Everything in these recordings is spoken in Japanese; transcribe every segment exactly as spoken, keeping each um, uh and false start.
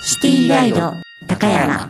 シティガイド高山。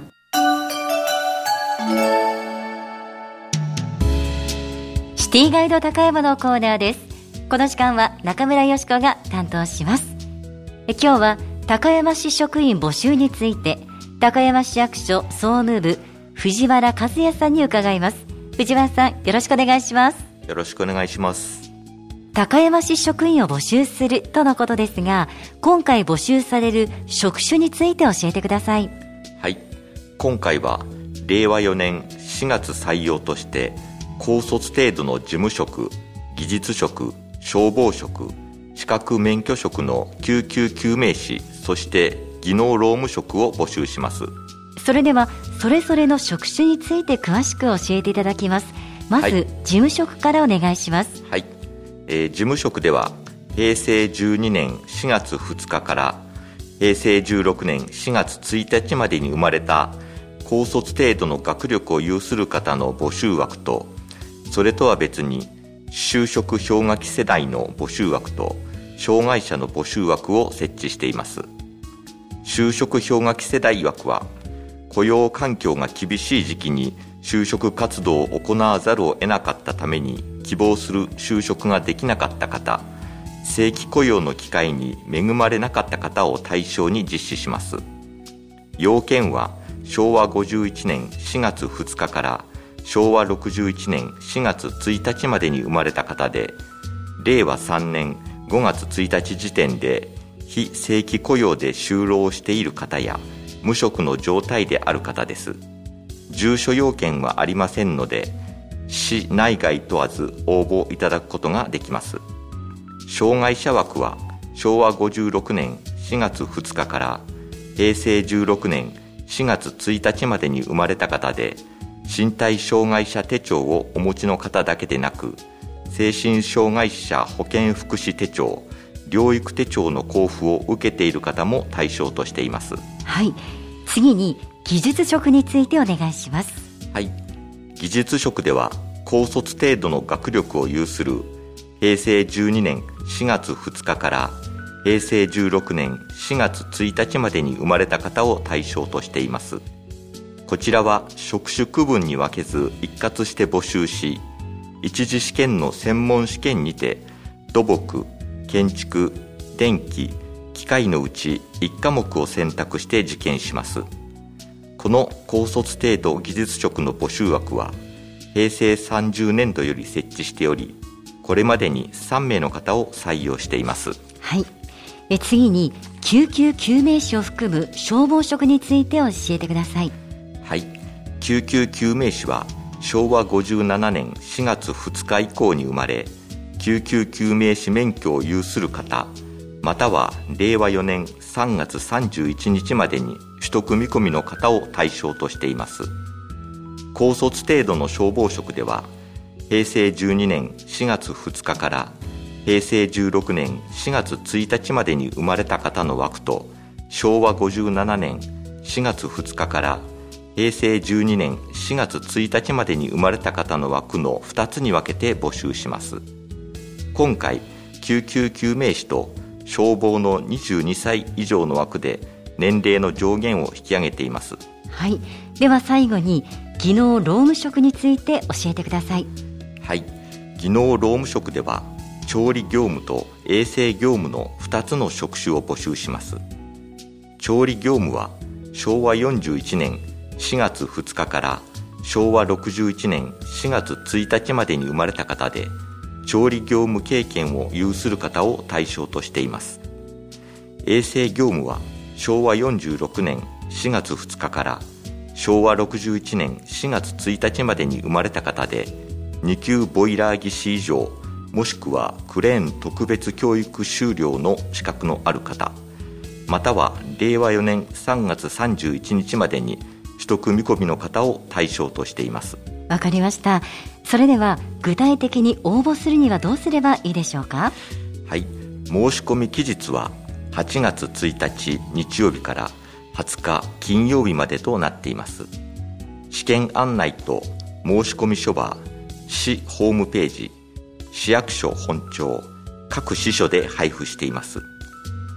シティガイド高山のコーナーです。この時間は中村よしこが担当します。え今日は高山市職員募集について高山市役所総務部藤原和也さんに伺います。藤原さん、よろしくお願いします。 よろしくお願いします。 高山市職員を募集するとのことですが、今回募集される職種について教えてください。 はい、今回はれいわよねんしがつ採用として高卒程度の事務職、技術職、消防職、資格免許職の救急救命士、そして技能労務職を募集します。 それではそれぞれの職種について詳しく教えていただきます。まず、はい、事務職からお願いします。 はい、えー、事務職ではへいせいじゅうにねんしがつふつかからへいせいじゅうろくねんしがつついたちまでに生まれた高卒程度の学力を有する方の募集枠と、それとは別に就職氷河期世代の募集枠と障害者の募集枠を設置しています。就職氷河期世代枠は雇用環境が厳しい時期に就職活動を行わざるを得なかったために希望する就職ができなかった方、正規雇用の機会に恵まれなかった方を対象に実施します。要件はしょうわごじゅういちねんしがつふつかからしょうわろくじゅういちねんしがつついたちまでに生まれた方で、れいわさんねんごがつついたち時点で非正規雇用で就労している方や無職の状態である方です。住所要件はありませんので、市内外問わず応募いただくことができます。障害者枠はしょうわごじゅうろくねんしがつふつかからへいせいじゅうろくねんしがつついたちまでに生まれた方で、身体障害者手帳をお持ちの方だけでなく、精神障害者保健福祉手帳、療育手帳の交付を受けている方も対象としています。 はい、次に技術職についてお願いします。 はい、技術職では高卒程度の学力を有するへいせいじゅうにねんしがつふつかからへいせいじゅうろくねんしがつついたちまでに生まれた方を対象としています。こちらは職種区分に分けず一括して募集し、一次試験の専門試験にて土木、建築、電気、機械のうちいちかもくを選択して受験します。この高卒程度技術職の募集枠はへいせいさんじゅうねんどより設置しており、これまでにさんめいの方を採用しています。 はい、え次に救急救命士を含む消防職について教えてください。 はい、救急救命士はしょうわごじゅうななねんしがつふつか以降に生まれ、救急救命士免許を有する方、またはれいわよねんさんがつさんじゅういちにちまでに取得見込みの方を対象としています。高卒程度の消防職ではへいせいじゅうにねんしがつふつかからへいせいじゅうろくねんしがつついたちまでに生まれた方の枠と、しょうわごじゅうななねんしがつふつかからへいせいじゅうにねんしがつついたちまでに生まれた方の枠のふたつに分けて募集します。今回救急救命士と消防のにじゅうにさい以上の枠で年齢の上限を引き上げています。 はい、では最後に技能労務職について教えてください。 はい、技能労務職では調理業務と衛生業務のふたつの職種を募集します。調理業務はしょうわよんじゅういちねんしがつふつかからしょうわろくじゅういちねんしがつついたちまでに生まれた方で、調理業務経験を有する方を対象としています。衛生業務はしょうわよんじゅうろくねんしがつふつかからしょうわろくじゅういちねんしがつついたちまでに生まれた方で、にきゅうボイラー技師以上、もしくはクレーン特別教育修了の資格のある方、またはれいわよねんさんがつさんじゅういちにちまでに取得見込みの方を対象としています。 わかりました。それでは具体的に応募するにはどうすればいいでしょうか。 はい、申し込み期日ははちがつついたち日曜日からはつか金曜日までとなっています。試験案内と申し込み書は市ホームページ、市役所本庁、各支所で配布しています。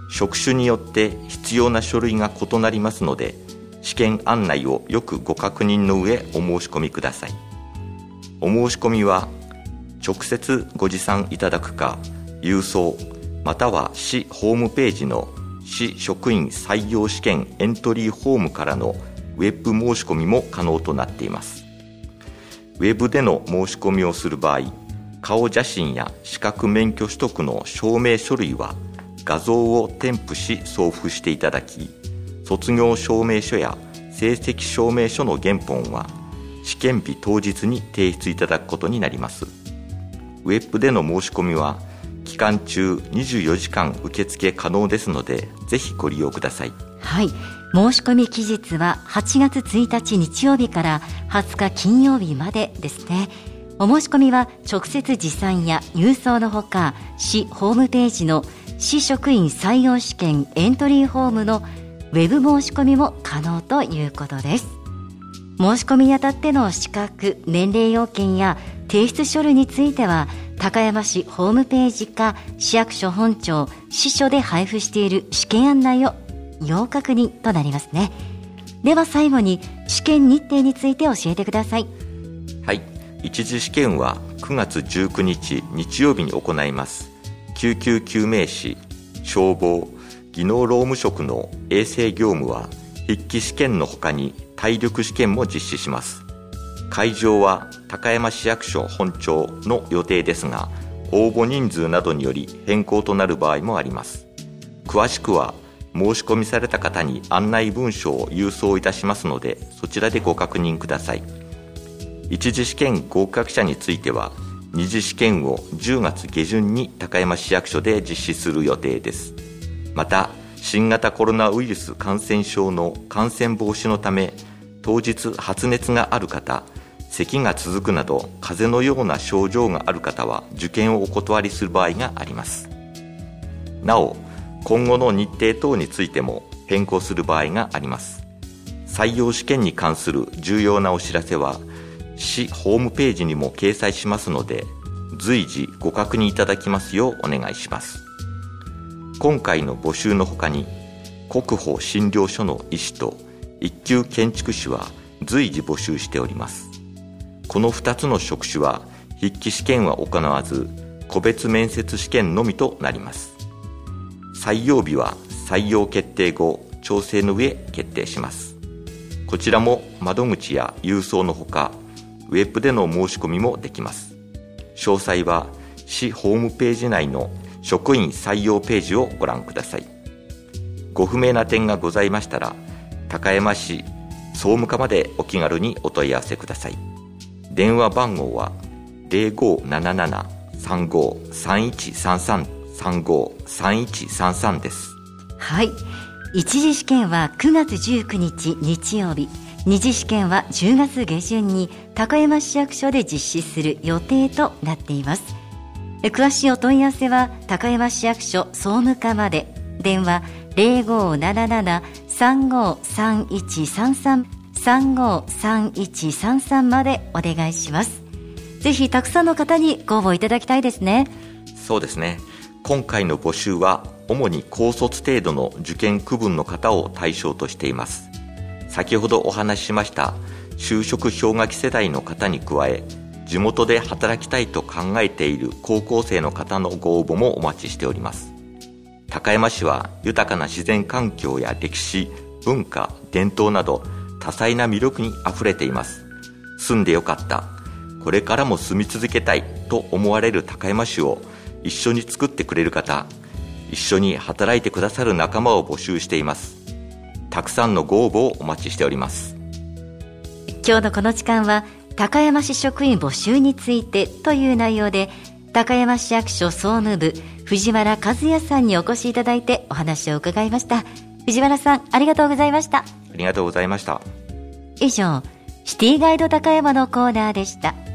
職種によって必要な書類が異なりますので、試験案内をよくご確認の上お申し込みください。お申し込みは直接ご持参いただくか、郵送または市ホームページの市職員採用試験エントリーフォームからのウェブ申し込みも可能となっています。ウェブでの申し込みをする場合、顔写真や資格免許取得の証明書類は画像を添付し送付していただき、卒業証明書や成績証明書の原本は試験日当日に提出いただくことになります。ウェブでの申し込みは期間中にじゅうよじかん受付可能ですので、ぜひご利用ください。 はい、申し込み期日ははちがつついたち日曜日からはつか金曜日までですね。お申し込みは直接持参や郵送のほか、市ホームページの市職員採用試験エントリーフォームのウェブ申し込みも可能ということです。申し込みにあたっての資格、年齢要件や提出書類については、高山市ホームページか市役所本庁支所で配布している試験案内を要確認となりますね。では最後に試験日程について教えてください。 はい、一次試験はくがつじゅうくにち日曜日に行います。救急救命士、消防、技能労務職の衛生業務は筆記試験の他に体力試験も実施します。会場は高山市役所本庁の予定ですが、応募人数などにより変更となる場合もあります。詳しくは申し込みされた方に案内文書を郵送いたしますので、そちらでご確認ください。一次試験合格者については、二次試験をじゅうがつげじゅんに高山市役所で実施する予定です。また、新型コロナウイルス感染症の感染防止のため、当日発熱がある方、咳が続くなど風邪のような症状がある方は受験をお断りする場合があります。なお、今後の日程等についても変更する場合があります。採用試験に関する重要なお知らせは市ホームページにも掲載しますので、随時ご確認いただきますようお願いします。今回の募集の他に、国保診療所の医師と一級建築士は随時募集しております。このふたつの職種は筆記試験は行わず、個別面接試験のみとなります。採用日は採用決定後、調整の上決定します。こちらも窓口や郵送のほか、ウェブでの申し込みもできます。詳細は市ホームページ内の職員採用ページをご覧ください。ご不明な点がございましたら、高山市総務課までお気軽にお問い合わせください。電話番号は ゼロごーなななな さんごー さんいちさんさん さんごー さんいちさんさんです。 はい、一次試験はくがつじゅうくにち日曜日、二次試験はじゅうがつげじゅんに高山市役所で実施する予定となっています。詳しいお問い合わせは高山市役所総務課まで。電話 ゼロごーなななな さんごー さんいちさんさん さんごー さんいちさんさんまでお願いします。ぜひたくさんの方にご応募いただきたいですね。 そうですね。今回の募集は主に高卒程度の受験区分の方を対象としています。先ほどお話ししました就職氷河期世代の方に加え、地元で働きたいと考えている高校生の方のご応募もお待ちしております。高山市は豊かな自然環境や歴史、文化、伝統など多彩な魅力にあふれています。住んでよかった、これからも住み続けたいと思われる高山市を一緒に作ってくれる方、一緒に働いてくださる仲間を募集しています。たくさんのご応募をお待ちしております。 今日のこの時間は高山市職員募集についてという内容で、高山市役所総務部藤原和也さんにお越しいただいてお話を伺いました。藤原さん、ありがとうございました。 ありがとうございました。 以上、シティガイド高山のコーナーでした。